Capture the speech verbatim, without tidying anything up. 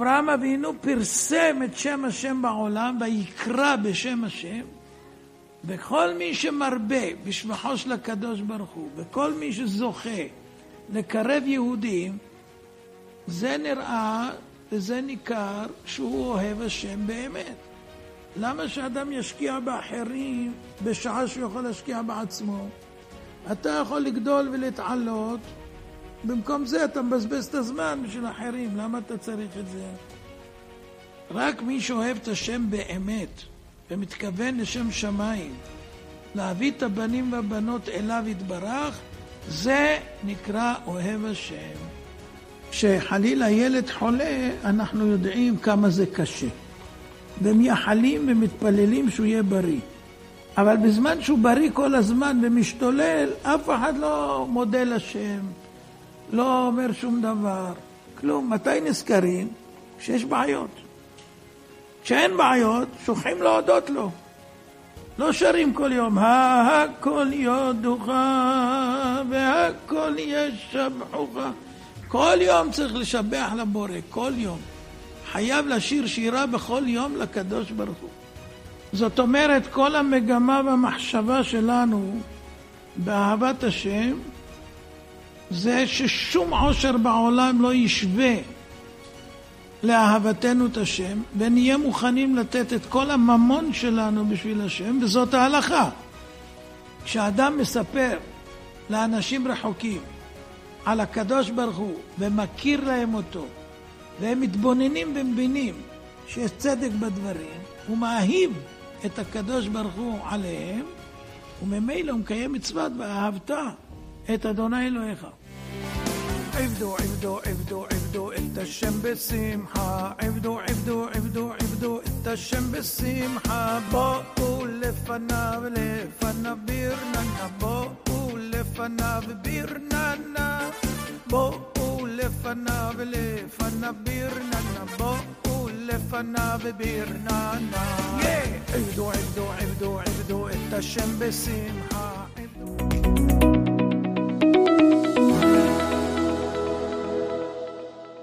אברהם אבינו פרסם את שם השם בעולם ויקרא בשם השם, וכל מי שמרבה בשבחו של הקדוש ברוך הוא, וכל מי שזוכה לקרב יהודים, זה נראה וזה ניכר שהוא אוהב השם באמת. למה שאדם ישקיע באחרים בשעה שהוא יכול להשקיע בעצמו? אתה יכול לגדול ולהתעלות, במקום זה אתה מבזבז את הזמן בשביל אחרים. למה אתה צריך את זה? רק מי שאוהב את השם באמת ומתכוון לשם שמיים, להביא את הבנים והבנות אליו יתברך, זה נקרא אוהב השם. כשחלילה ילד חולה, אנחנו יודעים כמה זה קשה, ומייחלים ומתפללים שהוא יהיה בריא. אבל בזמן שהוא בריא כל הזמן ומשתולל, אף אחד לא מודה לשם, לא אומר שום דבר, כלום. מתי נזכרים? כשיש בעיות. כשאין בעיות, שוכחים להודות לו. לא שרים כל יום, הכל יודוך והכל ישבחוך. כל יום צריך לשבח לבורא, כל יום. חייב לשיר שירה בכל יום לקדוש ברוך הוא. זאת אומרת, כל המגמה והמחשבה שלנו באהבת השם, זה ששום עושר בעולם לא ישווה לאהבתנו את השם, ונהיה מוכנים לתת את כל הממון שלנו בשביל השם, וזאת ההלכה. כשאדם מספר לאנשים רחוקים על הקדוש ברוך הוא, ומכיר להם אותו, והם מתבוננים ומבינים שיש צדק בדברים, הוא מאהיב את הקדוש ברוך הוא עליהם, וממילא הוא מקיים מצוות ואהבת את אדוני אלוהיך. עבדו, עבדו, עבדו, עבדו את השם בשמחה, עבדו, עבדו, עבדו, עבדו את השם בשמחה, בואו לפניו, לפניו ברננה, בואו לפניו ברננה, בואו לפניו, לפניו ברננה, בואו לפניו ברננה. עבדו, עבדו, עבדו, עבדו את השם בשמחה.